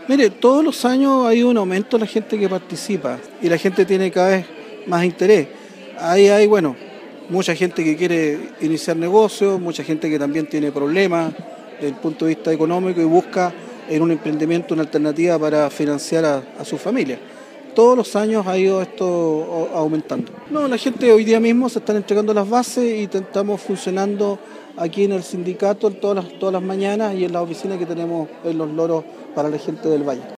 Mire, todos los años hay un aumento de la gente que participa y la gente tiene cada vez más interés. Ahí hay, bueno, mucha gente que quiere iniciar negocios, mucha gente que también tiene problemas desde el punto de vista económico y busca en un emprendimiento una alternativa para financiar a su familia. Todos los años ha ido esto aumentando. No, la gente hoy día mismo se están entregando las bases y estamos funcionando aquí en el sindicato todas las mañanas y en la oficina que tenemos en Los Loros para la gente del Valle.